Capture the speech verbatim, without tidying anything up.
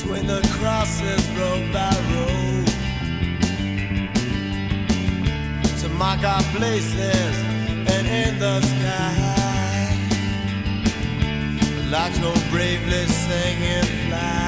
between the crosses, row by row, to mark our places and in the sky, like so bravely sing and fly.